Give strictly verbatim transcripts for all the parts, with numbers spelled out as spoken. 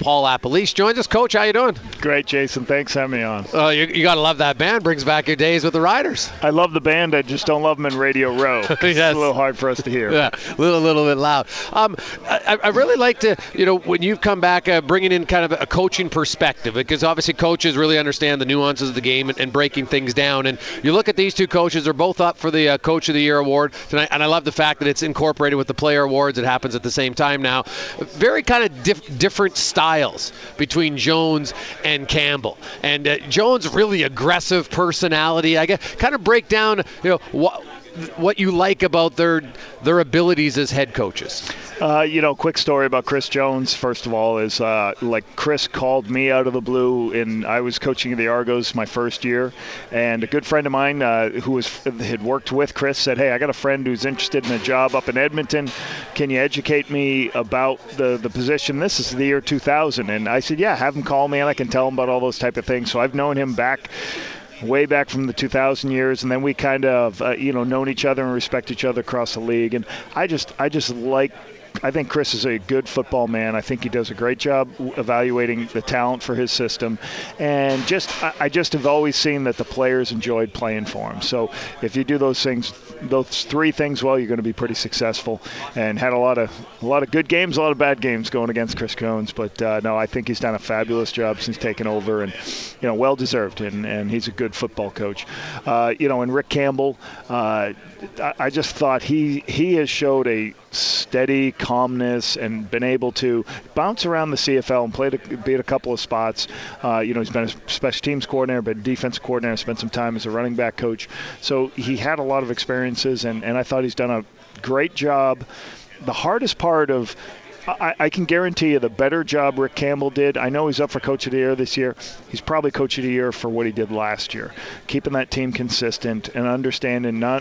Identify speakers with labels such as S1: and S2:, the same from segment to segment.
S1: Paul Lapalisse joins us. Coach, how you doing?
S2: Great, Jason. Thanks for having me on.
S1: Uh, you you got to love that band. Brings back your days with the Riders.
S2: I love the band. I just don't love them in Radio Row.
S1: Yes.
S2: It's a little hard for us to hear.
S1: Yeah, a little, little bit loud. Um, I, I really like to, you know, when you've come back, uh, bringing in kind of a coaching perspective, because obviously coaches really understand the nuances of the game and, and breaking things down. And you look at these two coaches; they're both up for the uh, Coach of the Year award tonight. And I love the fact that it's incorporated with the Player Awards. It happens at the same time now. Very kind of diff- different styles between Jones and Campbell. And uh, Jones, really aggressive personality. I guess kind of break down, you know, what what you like about their their abilities as head coaches.
S2: Uh, you know, quick story about Chris Jones, first of all, is uh, like Chris called me out of the blue, and I was coaching the Argos my first year, and a good friend of mine uh, who was had worked with Chris said, hey, I got a friend who's interested in a job up in Edmonton. Can you educate me about the, the position? This is the year two thousand. And I said, yeah, have him call me, and I can tell him about all those type of things. So I've known him back way back from the two thousand years, and then we kind of, uh, you know, known each other and respect each other across the league. And I just, I just like, I think Chris is a good football man. I think he does a great job evaluating the talent for his system. And just, I, I just have always seen that the players enjoyed playing for him. So if you do those things, those three things well, you're going to be pretty successful. And had a lot of, a lot of good games, a lot of bad games going against Chris Jones. But uh, no, I think he's done a fabulous job since taking over, and you know, well deserved. And, and he's a good football coach. Uh, you know, and Rick Campbell, uh, I, I just thought he he has showed a steady calmness and been able to bounce around the C F L and play to be at a couple of spots. Uh, you know, he's been a special teams coordinator, been a defensive coordinator, spent some time as a running back coach. So he had a lot of experiences, and, and I thought he's done a great job. The hardest part of I, I can guarantee you the better job Rick Campbell did. I know he's up for Coach of the Year this year. He's probably Coach of the Year for what he did last year, keeping that team consistent and understanding, not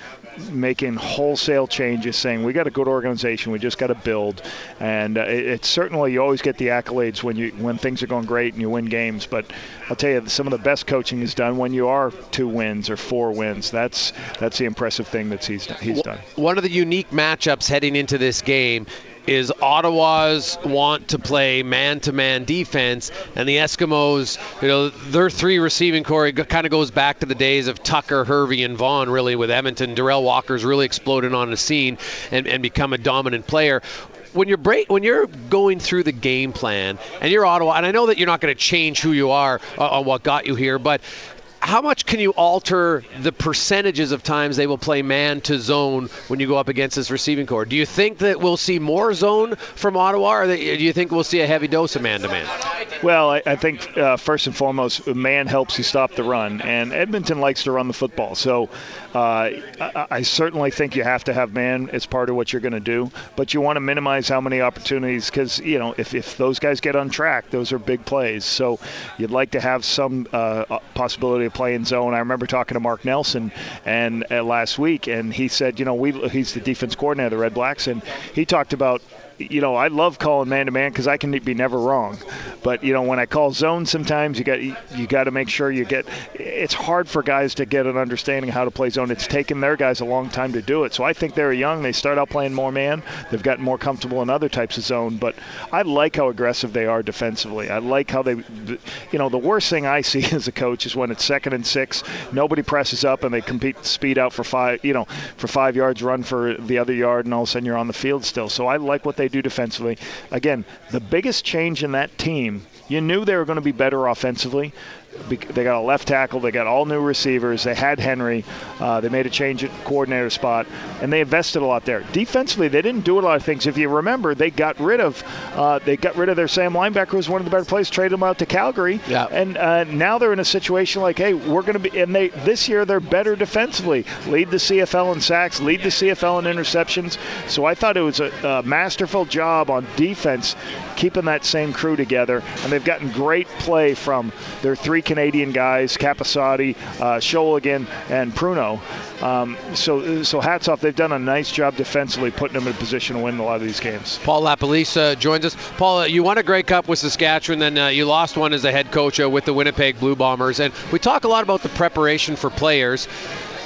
S2: making wholesale changes, saying we got a good organization, we just got to build. And uh, it, it's certainly, you always get the accolades when you when things are going great and you win games, but I'll tell you, some of the best coaching is done when you are two wins or four wins. That's that's the impressive thing that he's he's done.
S1: One of the unique matchups heading into this game is Ottawa's want to play man-to-man defense, and the Eskimos, you know, their three receiving core kind of goes back to the days of Tucker, Hervey, and Vaughn, really, with Edmonton. Darrell Walker's really exploded on the scene and, and become a dominant player. When you're break, when you're going through the game plan, and you're Ottawa, and I know that you're not going to change who you are uh, on what got you here, but how much can you alter the percentages of times they will play man to zone when you go up against this receiving core? Do you think that we'll see more zone from Ottawa, or do you think we'll see a heavy dose of man to man?
S2: Well, I, I think uh, first and foremost, man helps you stop the run, and Edmonton likes to run the football. So uh, I, I certainly think you have to have man as part of what you're going to do, but you want to minimize how many opportunities, because you know if, if those guys get on track, those are big plays. So you'd like to have some uh, possibility of playing zone. I remember talking to Mark Nelson and uh, last week, and he said, you know, we he's the defense coordinator of the Red Blacks, and he talked about, you know, I love calling man-to-man because I can be never wrong. But, you know, when I call zone sometimes, you got you got to make sure you get – it's hard for guys to get an understanding of how to play zone. It's taken their guys a long time to do it. So I think they're young. They start out playing more man. They've gotten more comfortable in other types of zone. But I like how aggressive they are defensively. I like how they – you know, the worst thing I see as a coach is when it's second and six, nobody presses up and they compete speed out for five, you know, for five yards, run for the other yard, and all of a sudden you're on the field still. So I like what they do defensively. Again, the biggest change in that team, you knew they were going to be better offensively. They got a left tackle. They got all new receivers. They had Henry. Uh, they made a change at coordinator spot, and they invested a lot there. Defensively, they didn't do a lot of things. If you remember, they got rid of uh, they got rid of their Sam linebacker, who was one of the better players, traded him out to Calgary,
S1: yeah.
S2: and uh, now they're in a situation like, hey, we're going to be. And they this year they're better defensively. Lead the C F L in sacks. Lead the C F L in interceptions. So I thought it was a, a masterful job on defense, keeping that same crew together, and they've gotten great play from their three Canadian guys, Capasati, uh, Sholigan, and Pruno. Um, so, so hats off. They've done a nice job defensively, putting them in a position to win a lot of these games.
S1: Paul Lapalisse uh, joins us. Paul, uh, you won a Grey Cup with Saskatchewan, then uh, you lost one as a head coach uh, with the Winnipeg Blue Bombers. And we talk a lot about the preparation for players.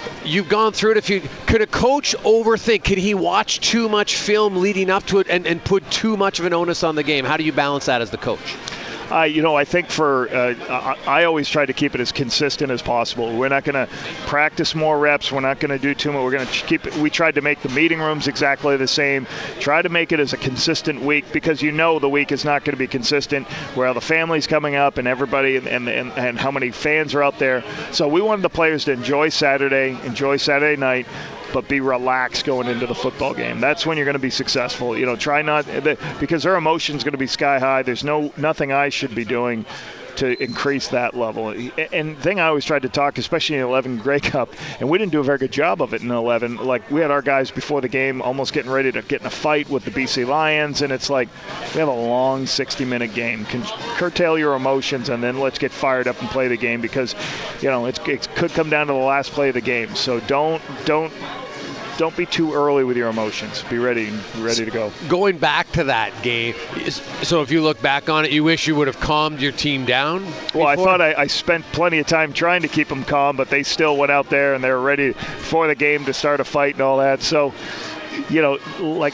S1: You've gone through it. If you could a coach overthink? Could he watch too much film leading up to it and, and put too much of an onus on the game? How do you balance that as the coach?
S2: Uh, you know, I think for uh, I, I always try to keep it as consistent as possible. We're not going to practice more reps. We're not going to do too much. We're going to keep it. We tried to make the meeting rooms exactly the same. Try to make it as a consistent week, because you know the week is not going to be consistent. Where the family's coming up and everybody and, and, and, and how many fans are out there. So we wanted the players to enjoy Saturday, enjoy Saturday night, but be relaxed going into the football game. That's when you're going to be successful. You know, try not because their emotion's going to be sky high. There's no nothing I should be doing to increase that level. And the thing I always tried to talk, especially in eleven Grey Cup, and we didn't do a very good job of it in eleven. Like, we had our guys before the game almost getting ready to get in a fight with the B C Lions, and it's like, we have a long sixty-minute game. Can curtail your emotions, and then let's get fired up and play the game, because, you know, it's, it could come down to the last play of the game. So don't don't. Don't be too early with your emotions. Be ready, be ready to go.
S1: Going back to that game, so if you look back on it, you wish you would have calmed your team down before?
S2: Well, I thought I, I spent plenty of time trying to keep them calm, but they still went out there and they were ready for the game to start a fight and all that. So, you know, like,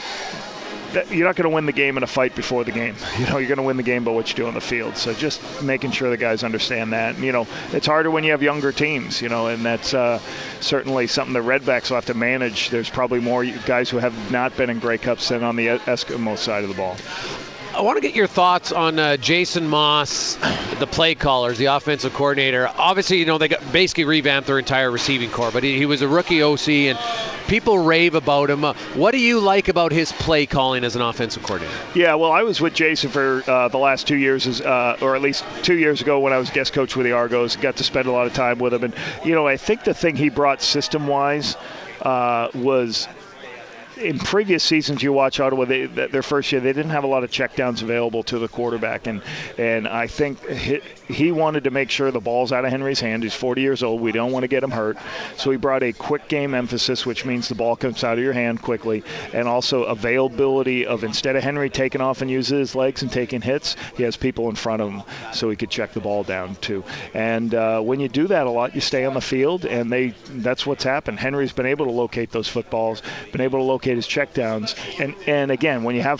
S2: you're not going to win the game in a fight before the game. You know, you're going to win the game by what you do on the field. So just making sure the guys understand that. And, you know, it's harder when you have younger teams, you know, and that's uh, certainly something the Redbacks will have to manage. There's probably more guys who have not been in Grey Cups than on the Eskimo side of the ball.
S1: I want to get your thoughts on uh, Jason Moss, the play callers, the offensive coordinator. Obviously, you know, they got basically revamped their entire receiving corps, but he, he was a rookie O C, and people rave about him. Uh, what do you like about his play calling as an offensive coordinator?
S2: Yeah, well, I was with Jason for uh, the last two years, as, uh, or at least two years ago when I was guest coach with the Argos. Got to spend a lot of time with him. And, you know, I think the thing he brought system-wise uh, was – in previous seasons, you watch Ottawa, they, their first year, they didn't have a lot of checkdowns available to the quarterback. And and I think he, he wanted to make sure the ball's out of Henry's hand. He's forty years old. We don't want to get him hurt. So he brought a quick game emphasis, which means the ball comes out of your hand quickly. And also availability of, instead of Henry taking off and using his legs and taking hits, he has people in front of him so he could check the ball down too. And uh, when you do that a lot, you stay on the field, and they that's what's happened. Henry's been able to locate those footballs, been able to locate his checkdowns, and and again, when you have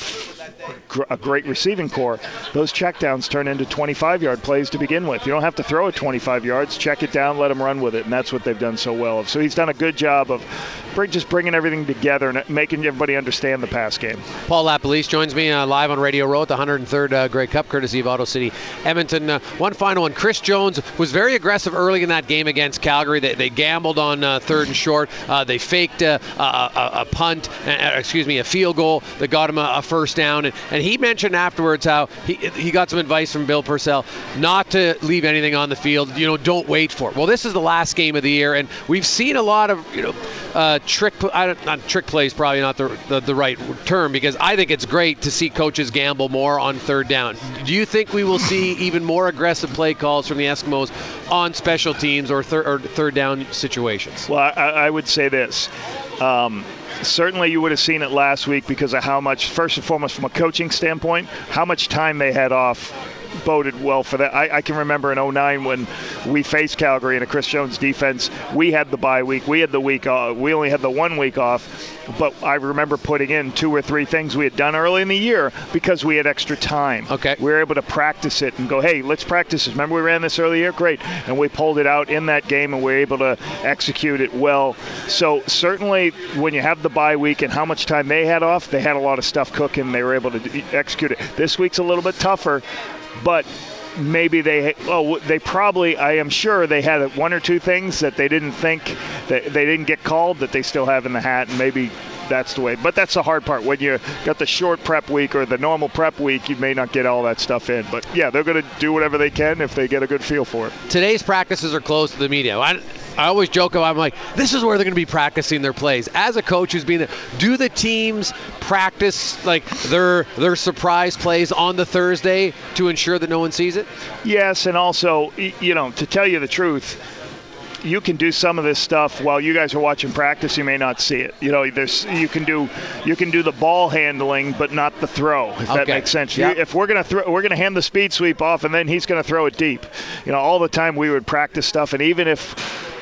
S2: a great receiving core, those checkdowns turn into twenty-five yard plays to begin with. You don't have to throw it twenty-five yards, check it down, let him run with it, and that's what they've done so well. So he's done a good job of just bringing everything together and making everybody understand the pass game.
S1: Paul LaPolice joins me uh, live on Radio Row at the one hundred third uh, Grey Cup, courtesy of Auto City Edmonton. Uh, one final one. Chris Jones was very aggressive early in that game against Calgary. They, they gambled on uh, third and short. Uh, they faked a, a, a, a punt, uh, excuse me, a field goal that got him a, a first down. And, and he mentioned afterwards how he he got some advice from Bill Purcell not to leave anything on the field. You know, don't wait for it. Well, this is the last game of the year, and we've seen a lot of, you know, uh, trick, I don't, not trick plays, probably not the, the the right term, because I think it's great to see coaches gamble more on third down. Do you think we will see even more aggressive play calls from the Eskimos on special teams or, thir- or third down situations?
S2: Well, I, I would say this. Um, certainly you would have seen it last week because of how much, first and foremost from a coaching standpoint, how much time they had off boded well for that. I, I can remember in oh nine when we faced Calgary in a Chris Jones defense, we had the bye week, we had the week off, we only had the one week off, but I remember putting in two or three things we had done early in the year because we had extra time.
S1: Okay.
S2: We were able to practice it and go, hey, let's practice this. Remember we ran this earlier? Great. And we pulled it out in that game and we were able to execute it well. So certainly when you have the bye week and how much time they had off, they had a lot of stuff cooking. They were able to execute it. This week's a little bit tougher, but maybe they oh they probably I am sure they had one or two things that they didn't think that they didn't get called that they still have in the hat, and maybe that's the way. But that's the hard part. When you got the short prep week or the normal prep week, you may not get all that stuff in. But yeah, they're going to do whatever they can if they get a good feel for it.
S1: Today's practices are closed to the media. I, I always joke about, I'm like, this is where they're going to be practicing their plays. As a coach who's been there, do the teams practice like their their surprise plays on the Thursday to ensure that no one sees it?
S2: Yes, and also, you know, to tell you the truth, you can do some of this stuff while you guys are watching practice. You may not see it. You know, there's you can do you can do the ball handling, but not the throw. If
S1: okay.
S2: that makes sense.
S1: Yep.
S2: You, if we're gonna throw, we're gonna hand the speed sweep off, and then he's gonna throw it deep. You know, all the time we would practice stuff, and even if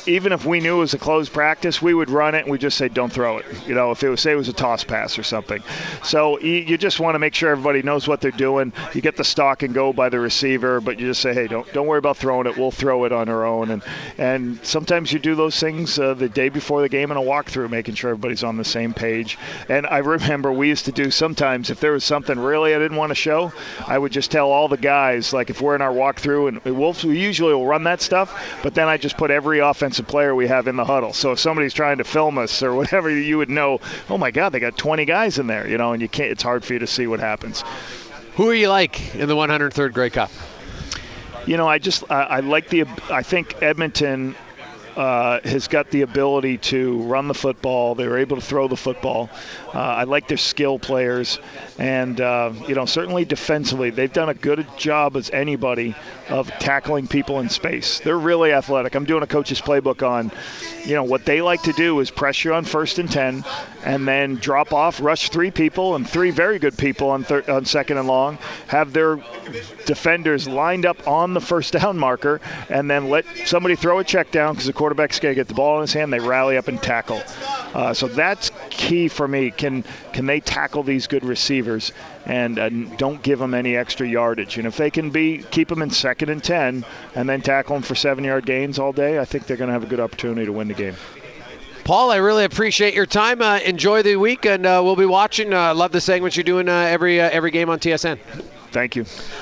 S2: even if we knew it was a closed practice, we would run it and we just say, don't throw it. You know, if it was, say it was a toss pass or something. So you, you just want to make sure everybody knows what they're doing. You get the stock and go by the receiver, but you just say, hey, don't don't worry about throwing it. We'll throw it on our own. And and sometimes you do those things uh, the day before the game in a walkthrough, making sure everybody's on the same page. And I remember we used to do sometimes if there was something really I didn't want to show, I would just tell all the guys, like if we're in our walkthrough, and Wolves, we usually will run that stuff, but then I just put every offensive player we have in the huddle. So if somebody's trying to film us or whatever, you would know, oh my God, they got twenty guys in there, you know, and you can't. It's hard for you to see what happens.
S1: Who are you like in the one hundred third Grey Cup?
S2: You know, I just I, I like the. I think Edmonton uh, has got the ability to run the football. They're able to throw the football. Uh, I like their skill players, and uh, you know, certainly defensively, they've done a good job as anybody of tackling people in space. They're really athletic. I'm doing a coach's playbook on, you know, what they like to do is press you on first and ten, and then drop off, rush three people and three very good people on thir- on second and long, have their defenders lined up on the first down marker, and then let somebody throw a check down because the quarterback's going to get the ball in his hand. They rally up and tackle. Uh, so that's key for me. Can can they tackle these good receivers and uh, don't give them any extra yardage? And if they can be keep them in second and ten and then tackle them for seven-yard gains all day, I think they're going to have a good opportunity to win the game.
S1: Paul, I really appreciate your time. Uh, enjoy the week, and uh, we'll be watching. Uh, love the segments you're doing uh, every uh, every game on T S N.
S2: Thank you.